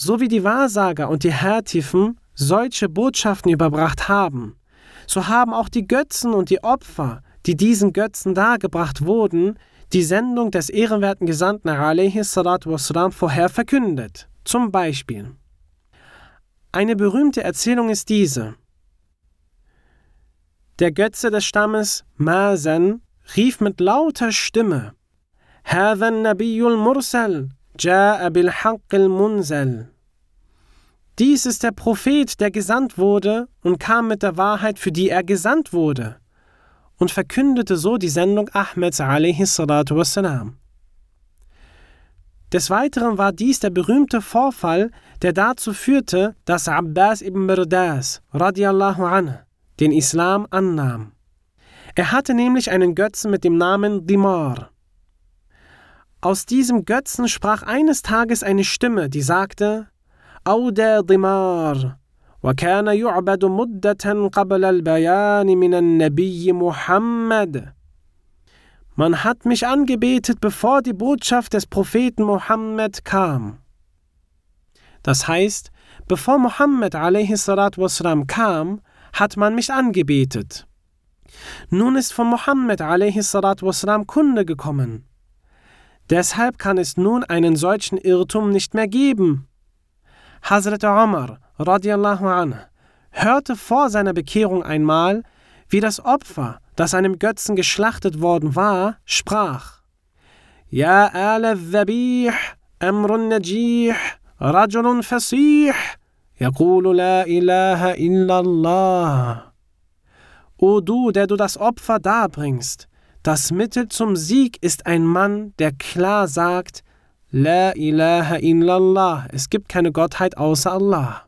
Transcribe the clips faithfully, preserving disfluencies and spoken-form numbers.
so wie die Wahrsager und die Härtifen solche Botschaften überbracht haben, so haben auch die Götzen und die Opfer, die diesen Götzen dargebracht wurden, die Sendung des ehrenwerten Gesandten alaihi salatu wassalam vorher verkündet. Zum Beispiel: Eine berühmte Erzählung ist diese. Der Götze des Stammes Mazen rief mit lauter Stimme: هذا النبي المرسل جاء بالحق المنزل. Dies ist der Prophet, der gesandt wurde und kam mit der Wahrheit, für die er gesandt wurde, und verkündete so die Sendung Ahmeds alaihi salatu wassalam. Des Weiteren war dies der berühmte Vorfall, der dazu führte, dass Abbas ibn Mirdas radiallahu anhu den Islam annahm. Er hatte nämlich einen Götzen mit dem Namen Dimar. Aus diesem Götzen sprach eines Tages eine Stimme, die sagte: أودى ضمار وكان يعبد مدة قبل البيان من النبي محمد. Man hat mich angebetet, bevor die Botschaft des Propheten Mohammed kam. Das heißt, bevor Mohammed alaihi salatu wassalam kam, hat man mich angebetet. Nun ist von Mohammed alaihi salatu wassalam Kunde gekommen. Deshalb kann es nun einen solchen Irrtum nicht mehr geben. Hazrat Umar radiallahu anhu hörte vor seiner Bekehrung einmal, wie das Opfer, das einem Götzen geschlachtet worden war, sprach: Ja ala al-Dhabih, amrun najih, rajulun fasih, yaqulu la ilaha illallah. O du, der du das Opfer darbringst, das Mittel zum Sieg ist ein Mann, der klar sagt: La ilaha illallah, es gibt keine Gottheit außer Allah.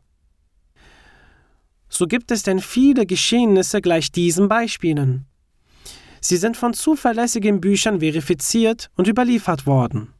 So gibt es denn viele Geschehnisse gleich diesen Beispielen. Sie sind von zuverlässigen Büchern verifiziert und überliefert worden.